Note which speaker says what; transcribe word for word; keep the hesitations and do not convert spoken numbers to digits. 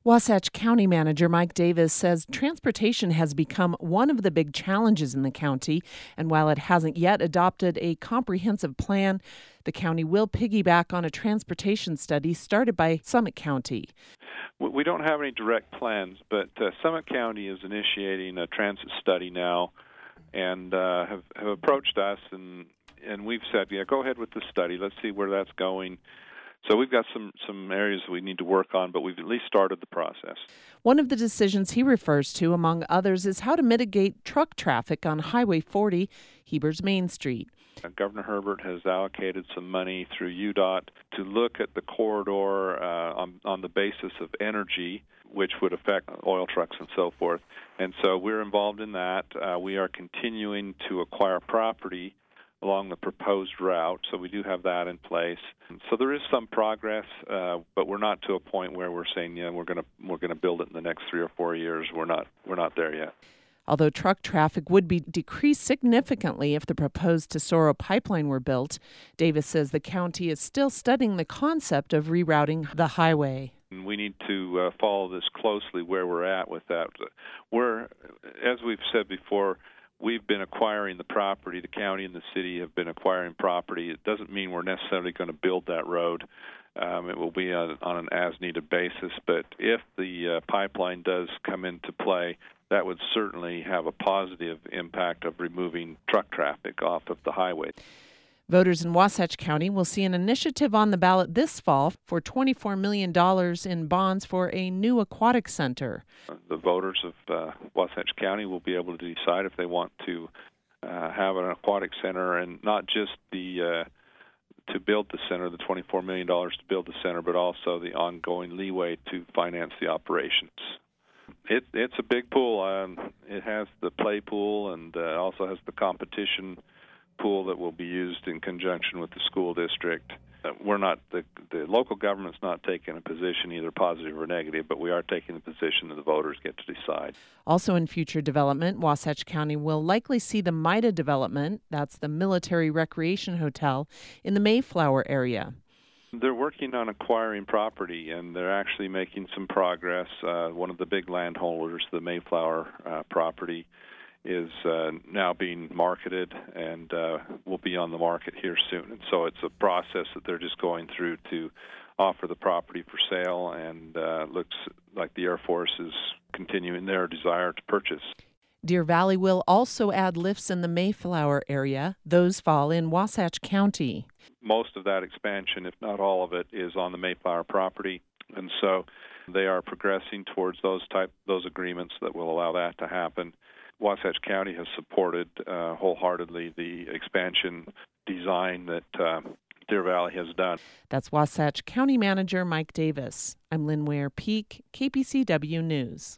Speaker 1: Wasatch County Manager Mike Davis says transportation has become one of the big challenges in the county, and while it hasn't yet adopted a comprehensive plan, the county will piggyback on a transportation study started by Summit County.
Speaker 2: We don't have any direct plans, but uh, Summit County is initiating a transit study now and uh, have, have approached us, and, and we've said, yeah, go ahead with the study. Let's see where that's going. So we've got some, some areas we need to work on, but we've at least started the process.
Speaker 1: One of the decisions he refers to, among others, is how to mitigate truck traffic on Highway forty, Heber's Main Street.
Speaker 2: Uh, Governor Herbert has allocated some money through U D O T to look at the corridor uh, on, on the basis of energy, which would affect oil trucks and so forth. And so we're involved in that. Uh, we are continuing to acquire property along the proposed route, so we do have that in place. So there is some progress, uh, but we're not to a point where we're saying, yeah, we're going to we're going to build it in the next three or four years. We're not we're not there yet.
Speaker 1: Although truck traffic would be decreased significantly if the proposed Tesoro pipeline were built, Davis says the county is still studying the concept of rerouting the highway.
Speaker 2: We need to uh, follow this closely where we're at with that. We're, as we've said before, we've been acquiring the property. The county and the city have been acquiring property. It doesn't mean we're necessarily going to build that road. Um, it will be on, on an as-needed basis. But if the uh, pipeline does come into play, that would certainly have a positive impact of removing truck traffic off of the highway.
Speaker 1: Voters in Wasatch County will see an initiative on the ballot this fall for twenty-four million dollars in bonds for a new aquatic center.
Speaker 2: The voters of uh, Wasatch County will be able to decide if they want to uh, have an aquatic center, and not just the uh, to build the center, the twenty-four million dollars to build the center, but also the ongoing leeway to finance the operations. It, it's a big pool. Um, it has the play pool and uh, also has the competition pool that will be used in conjunction with the school district. Uh, we're not the, the local government's not taking a position either positive or negative, but we are taking the position that the voters get to decide.
Speaker 1: Also in future development, Wasatch County will likely see the MIDA development, that's the Military Recreation Hotel, in the Mayflower area.
Speaker 2: They're working on acquiring property, and they're actually making some progress. Uh, one of the big landholders, the Mayflower uh, property, is uh, now being marketed and uh, will be on the market here soon. And so it's a process that they're just going through to offer the property for sale, and uh, looks like the Air Force is continuing their desire to purchase.
Speaker 1: Deer Valley will also add lifts in the Mayflower area. Those fall in Wasatch County.
Speaker 2: Most of that expansion, if not all of it, is on the Mayflower property, and so they are progressing towards those type those agreements that will allow that to happen. Wasatch County has supported uh, wholeheartedly the expansion design that um, Deer Valley has done.
Speaker 1: That's Wasatch County Manager Mike Davis. I'm Lynn Ware Peak, K P C W News.